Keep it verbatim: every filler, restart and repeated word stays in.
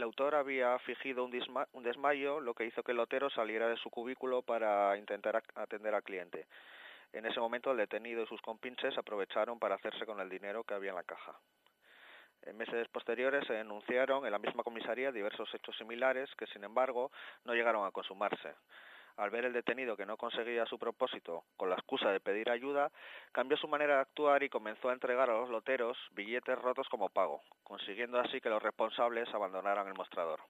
autor había fingido un, disma un desmayo, lo que hizo que el lotero saliera de su cubículo para intentar atender al cliente. En ese momento el detenido y sus compinches aprovecharon para hacerse con el dinero que había en la caja. En meses posteriores se denunciaron en la misma comisaría diversos hechos similares que, sin embargo, no llegaron a consumarse. Al ver el detenido que no conseguía su propósito con la excusa de pedir ayuda, cambió su manera de actuar y comenzó a entregar a los loteros billetes rotos como pago, consiguiendo así que los responsables abandonaran el mostrador.